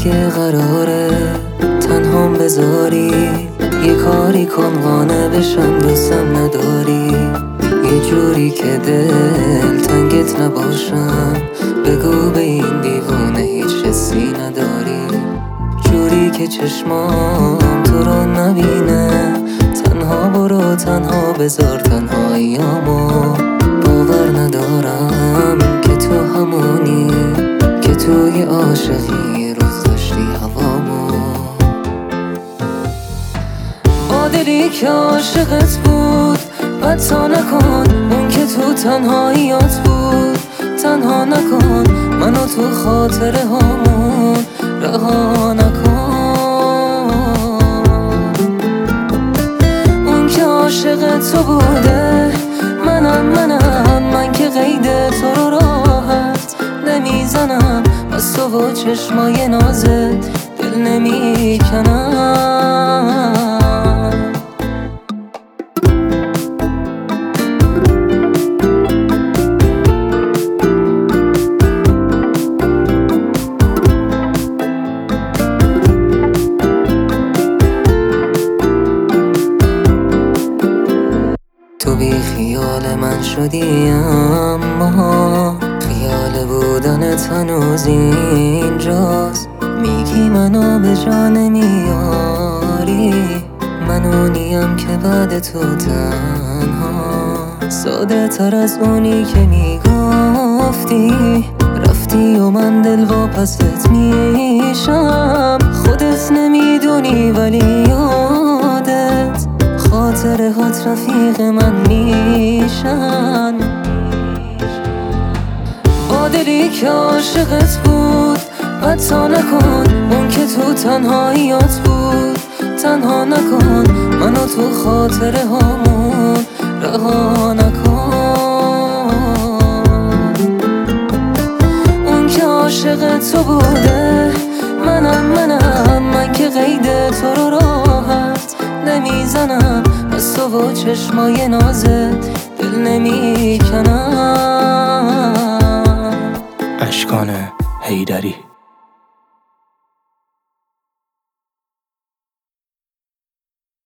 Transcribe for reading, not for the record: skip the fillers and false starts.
اگه قراره تنهام بذاری یه کاری کن قانع بشم دوستم نداری، یه جوری که دل تنگت نباشم، بگو به این دیوانه هیچ حسی نداری، جوری که چشمام تو رو نبینه، تنها برو تنها بذار تنهاییامو، باور ندارم که تو همونی که توی عاشقی روز داشتی هوامو، با دلی که عاشقت بود بدتا نکن، اون که تو تنهاییات بود تنها نکن، منو تو خاطره هامون رها نکن، اون که عاشق تو بوده منم من که قید تو رو راحت نمیزنم، از تو و چشمای نازت دل نمیکنم. تو بی خیال من شدی اما خیال بودنت هنوز اینجاست، میگی منو به جا نمیاری، من اونیم که بعد تو تنها، ساده تر از اونی که میگفتی، رفتی و من دل واپست میشم، خودت نمیدونی ولی یادت خاطره هات رفیق من میشن، با دلی که عاشقت بود بدتا نکن، اون که تو تنهاییات بود تنها نکن، منو تو خاطره هامون رها نکن، اون که عاشق تو بوده منم من که قید تو رو راحت نمیزنم، از تو و چشمای نازت دل نمیکنم. اشکان حیدری.